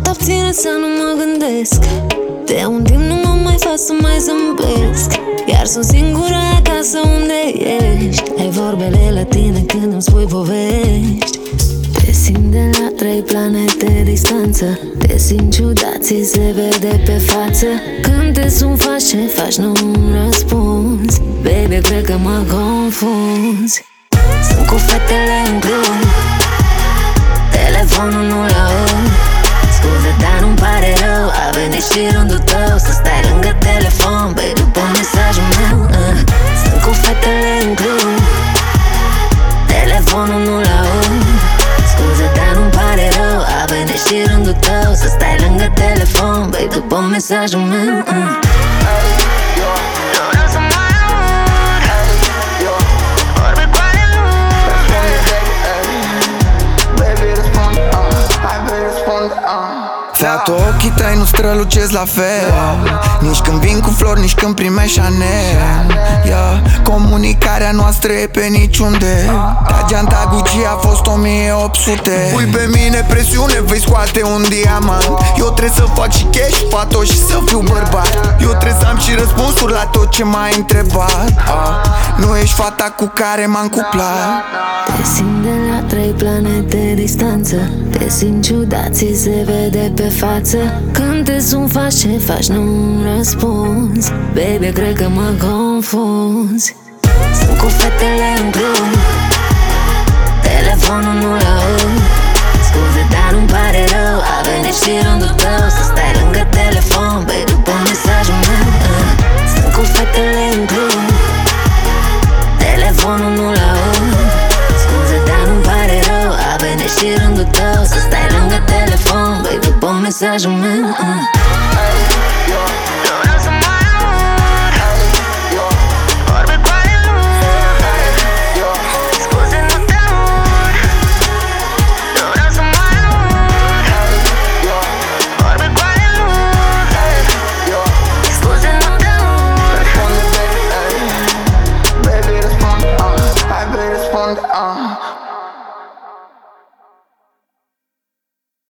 pot obține să nu mă gândesc. De un timp nu mă mai fac să mai zâmbesc. Iar sunt singură acasă unde ești. Ai vorbele la tine când îmi spui povești. Te simt de la 3 planete distanță. Te simt ciudat, ți se vede pe față. Când te sun faci ce faci, nu-mi răspunzi. Baby, cred că mă confunzi. Sunt cu fetele în club, telefonul nu-l aud. Scuze, dar nu-mi pare rău, a venit și rândul tău să stai lângă telefon, baby, după mesajul meu. Sunt cu fetele în club, telefonul nu-l aud. Scuze, dar nu-mi pare rău, a venit și rândul tău să stai lângă telefon, baby, după mesajul meu. Fată, ochii tăi nu strălucesc la fel. Nici când vin cu flori, nici când primești Chanel. Comunicarea noastră e pe niciunde. Dar geanta Gucci a fost 1800. Pui pe mine presiune, vei scoate un diamant. Eu trebuie să fac și cash, fato, și să fiu bărbat. Eu trebuie să am și răspunsuri la tot ce m-ai întrebat. Nu ești fata cu care m-am cuplat. Te simt de la 3 planete distanță. Te simt ciudat, ți se vede pe față. Când te sun faci ce faci, nu-mi răspunzi. Baby, cred că mă confunzi. Sunt cu fetele în club, telefonul nu-l aud. Scuze, dar nu-mi pare rău, a venit și rândul tău să stai lângă telefon, baby, după mesajul meu. Sunt cu fetele în club, telefonul nu-l aud. Scuze, dar nu-mi pare rău, a venit și rândul tău să stai lângă telefon, baby, după mesajul meu.